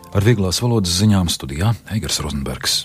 Ar vieglās valodas ziņām studijā Eigars Rozenbergs.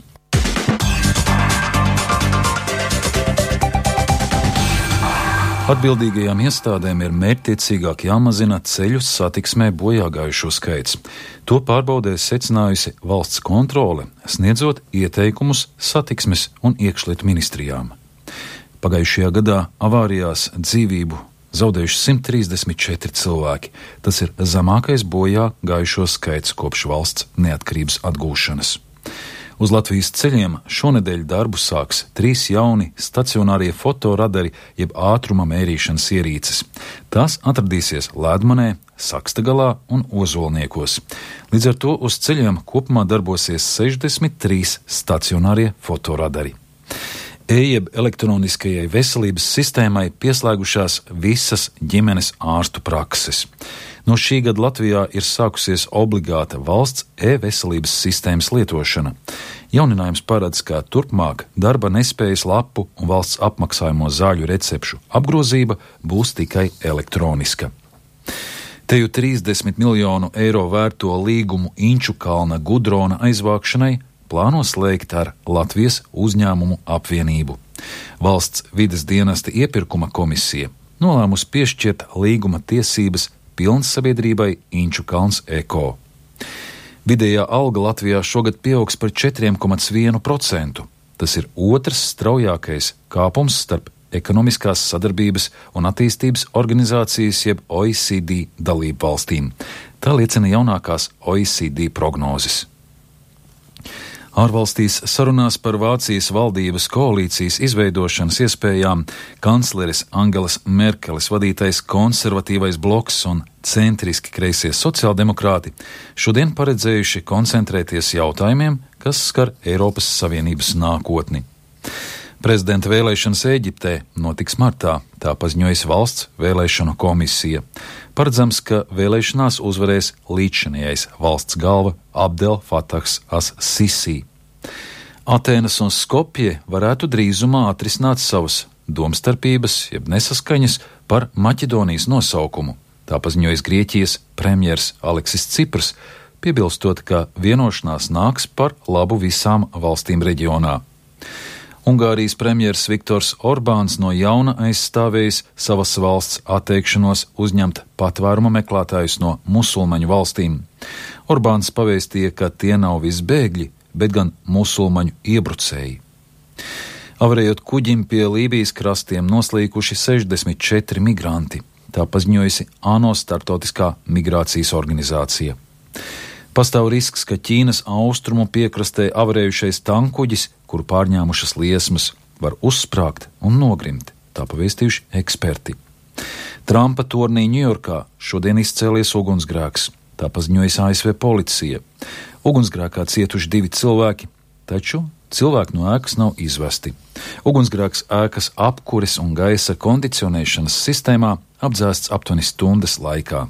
Atbildīgajām iestādēm ir mērķtiecīgāk jāmazina ceļu satiksmē bojāgājušo skaits. To pārbaudēs secinājusi valsts kontrole, sniedzot ieteikumus satiksmes un iekšlietu ministrijām. Pagājušajā gadā avārijās dzīvību zaudējuši 134 cilvēki. Tas ir zemākais bojā gājušo skaits kopš valsts neatkarības atgūšanas. Uz Latvijas ceļiem šonedēļ darbu sāks 3 jauni stacionārie fotoradari jeb ātruma mērīšanas ierīces. Tās atradīsies Lēdmanē, Sakstagalā un Ozolniekos. Līdz ar to uz ceļiem kopumā darbosies 63 stacionārie fotoradari. Jeb elektroniskajai veselības sistēmai pieslēgušās visas ģimenes ārstu prakses. No šī gada Latvijā ir sākusies obligāta valsts e-veselības sistēmas lietošana. Jauninājums paredz, ka turpmāk darba nespējas lapu un valsts apmaksājumo zāļu recepšu apgrozība būs tikai elektroniska. Te jau 30 miljonu eiro vērto līgumu Inčukalna gudrona aizvākšanai plāno slēgt ar Latvijas uzņēmumu apvienību. Valsts vides dienesta iepirkuma komisija nolēmusi piešķirt līguma tiesības pilnsabiedrībai Inčukalns Eko. Vidējā alga Latvijā šogad pieaugs par 4,1%. Tas ir otrs straujākais kāpums starp Ekonomiskās sadarbības un attīstības organizācijas jeb OECD dalību valstīm. Tā liecina jaunākās OECD prognozes. Ārvalstīs sarunās par Vācijas valdības koalīcijas izveidošanas iespējām kancleres Angelas Merkeles vadītais konservatīvais bloks un centriski kreisie sociāldemokrāti šodien paredzējuši koncentrēties jautājumiem, kas skar Eiropas Savienības nākotni. Prezidenta vēlēšanas Ēģiptē notiks martā, tā paziņojas valsts vēlēšanu komisija. Paredzams, ka vēlēšanās uzvarēs līdzšinējais valsts galva Abdel Fatahs as-Sisi. Atēnas un Skopje varētu drīzumā atrisināt savas domstarpības, jeb nesaskaņas par Maķedonijas nosaukumu. Tā paziņojas Grieķijas premjers Aleksis Ciprs, piebilstot, ka vienošanās nāks par labu visām valstīm reģionā. Ungārijas premjers Viktors Orbāns no jauna aizstāvējis savas valsts atteikšanos uzņemt patvēruma meklētājus no musulmaņu valstīm. Orbāns pavēstīja, ka tie nav visi bēgļi, bet gan musulmaņu iebrucēji. Avarējot kuģim pie Lībijas krastiem noslīkuši 64 migranti, tā paziņojusi ANO starptautiskā migrācijas organizācija. Pastāv risks, ka Ķīnas austrumu piekrastē avarējušais tankuģis, kuru pārņēmušas liesmas, var uzsprāgt un nogrimt, tā pavēstījuši eksperti. Trumpa tornī Ņujorkā šodien izcēlies ugunsgrēks, tā paziņojas ASV policija. Ugunsgrēkā cietuši 2 cilvēki, taču cilvēki no ēkas nav izvesti. Ugunsgrēks ēkas apkures un gaisa kondicionēšanas sistēmā apdzēsts aptuveni stundas laikā.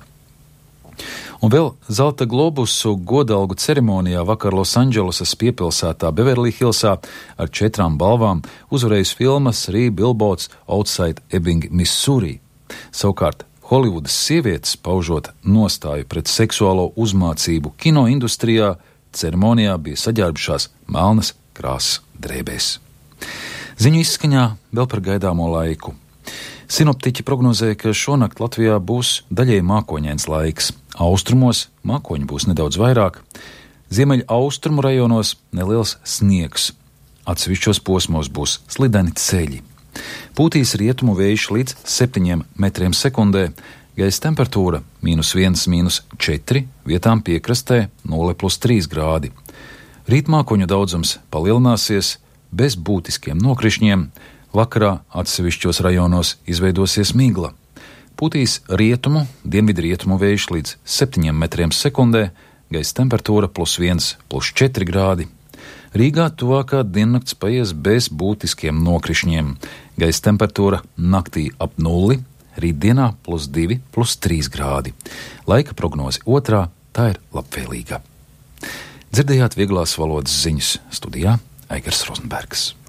Un vēl zelta globusu godalgu ceremonijā vakar Losandželosas piepilsētā Beverly Hillsā ar 4 balvām uzvarējusi filma 3 Billboards Outside Ebbing, Missouri. Savukārt Holivudas sievietes, paužot nostāju pret seksuālo uzmācību kino industrijā, ceremonijā bija saģērbušās melnas krāsas drēbēs. Ziņu izskaņā vēl par gaidāmo laiku. Sinoptiķi prognozēja, ka šonakt Latvijā būs daļēji mākoņains laiks. Austrumos mākoņu būs nedaudz vairāk, ziemeļa austrumu rajonos neliels sniegs. Atsevišķos posmos būs slideni ceļi. Pūtīs rietumu vējš līdz 7 metriem sekundē, gaisa temperatūra -1, -4, vietām piekrastē 0+3 grādi. Rīt mākoņu daudzums palielināsies bez būtiskiem nokrišņiem, vakarā atsevišķos rajonos izveidosies migla. Pūtīs rietumu, dienvidrietumu vējš līdz 7 metriem sekundē, gaisa temperatūra +1, +4 grādi. Rīgā tuvākā diennakts paies bez būtiskiem nokrišņiem. Gaisa temperatūra naktī ap 0, rītdienā +2, +3 grādi. Laika prognoze otrā, tā ir labvēlīga. Dzirdējāt vieglās valodas ziņas, studijā Eigars Rozenbergs.